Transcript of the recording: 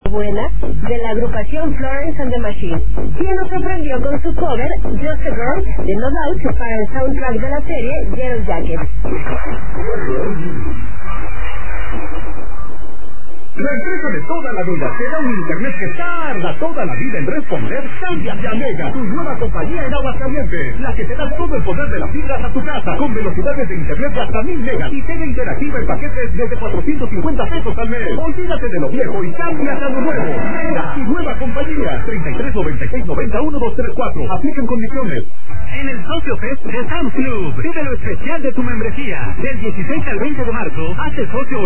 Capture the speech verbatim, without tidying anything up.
Buena de la agrupación Florence and the Machine, quien nos sorprendió con su cover Just a Girl de No Doubt para el soundtrack de la serie Yellow Jackets. La empresa de toda la vida te da un internet que tarda toda la vida en responder. Cámbiate a Mega, tu nueva compañía en Aguascalientes, la que te da todo el poder de las fibras a tu casa, con velocidades de internet de hasta mil megas y tele interactiva en paquetes desde cuatrocientos cincuenta pesos al mes. Olvídate de lo viejo y cámbiate a lo nuevo. Mega, tu nueva compañía. treinta y tres noventa y seis noventa uno dos tres cuatro. Aplican condiciones. En el Socio Fest de Sam's Club, vive lo especial de tu membresía. Del dieciséis al veinte de marzo, hazte socio